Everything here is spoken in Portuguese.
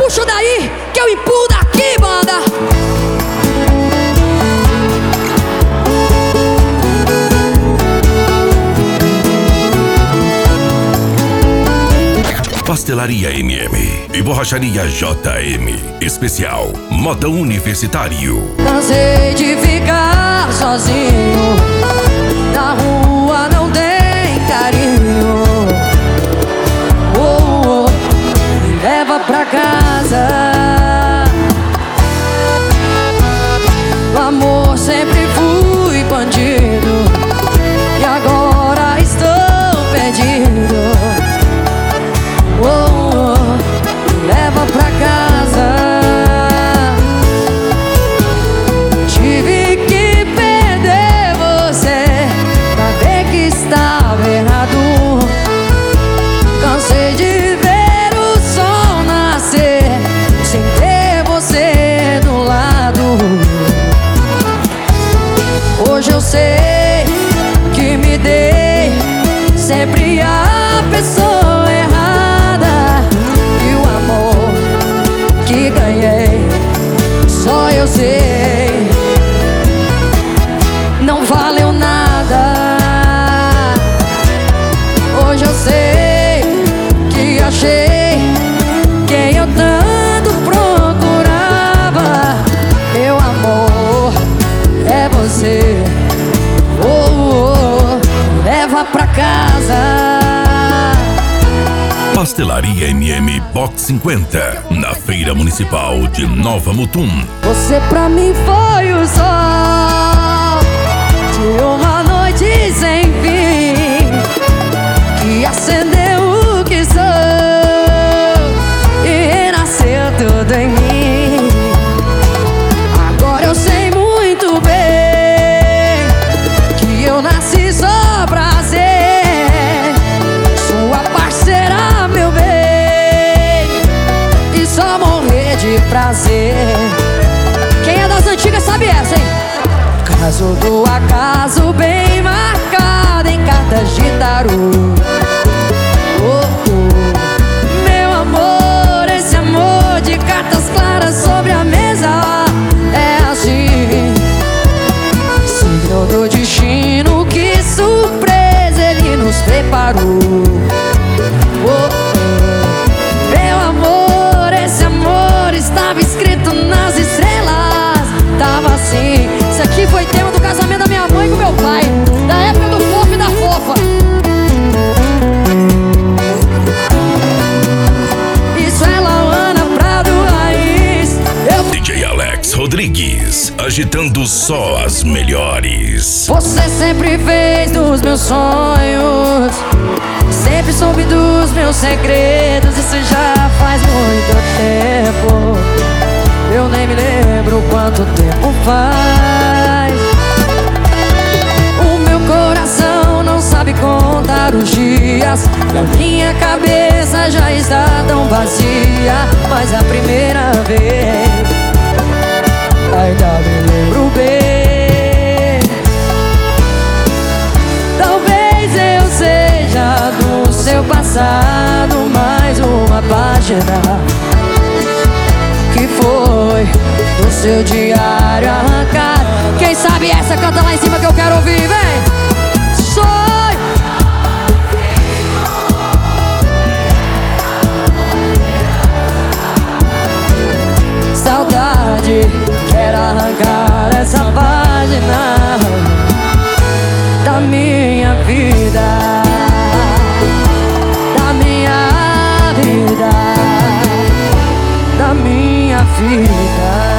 puxo daí, que eu empurro daqui, banda. Pastelaria MM e Borracharia JM. Especial Modão Universitário. Cansei de ficar sozinho. Na rua não tem carinho. Oh, oh, me leva pra casa. O amor sempre fui bandido e agora estou perdido. Oh, oh, me leva pra casa. Tive que perder você pra ver que estava errado. Cansei de ver o sol nascer sem ter você do lado. Hoje eu sei que me dei sempre a pessoa errada, e o amor que ganhei só eu sei não valeu nada. Hoje eu sei que achei quem eu tanto procurava. Meu amor é você. Oh, oh, leva pra casa. Pastelaria MM Box 50, na Feira Municipal de Nova Mutum. Você pra mim foi o sol de uma noite sem fim, que acendeu o que sou e renasceu tudo em mim. Agora eu sei muito bem que eu nasci só pra ser sua parceira, meu bem, e só morrer de prazer. Quem é das antigas sabe essa, hein? Caso do acaso bem marcado em cartas de tarô. Oh, oh, meu amor, esse amor de cartas claras sobre a mesa é assim, signo do destino, que surpresa ele nos preparou. Oh, oh, meu amor, esse amor estava escrito nas estrelas. Tava assim. Isso aqui foi tema do casamento da minha mãe com meu pai, da época do fofo e da fofa. Isso é Lauana Prado Raiz. DJ Alex Rodrigues, agitando só as melhores. Você sempre fez dos meus sonhos, sempre soube dos meus segredos. Isso já faz muito tempo, eu nem me lembro quanto tempo faz. O meu coração não sabe contar os dias, e a minha cabeça já está tão vazia. Mas a primeira vez ainda me lembro bem. Talvez eu seja do seu passado mais uma página que foi do seu diário arrancado. Quem sabe essa canta lá em cima que eu quero ouvir, vem! Sonho! Saudade, quero arrancar essa página da minha vida, da minha vida, da minha vida.